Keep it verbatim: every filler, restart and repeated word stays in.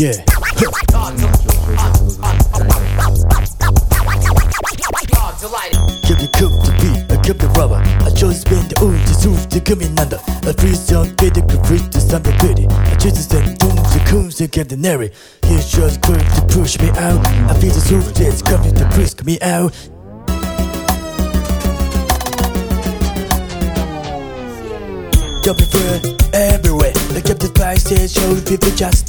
yeah. Keep the cook the beat, I keep the rubber. I chose spend the old to soothe the coming under. I freeze on get the free to stand the pity. I choose to send doom the coons to get the nary. He's just quick to push me out. I feel the soothe that's coming to brisk me out. Jumping through everywhere. I kept the prices, show people just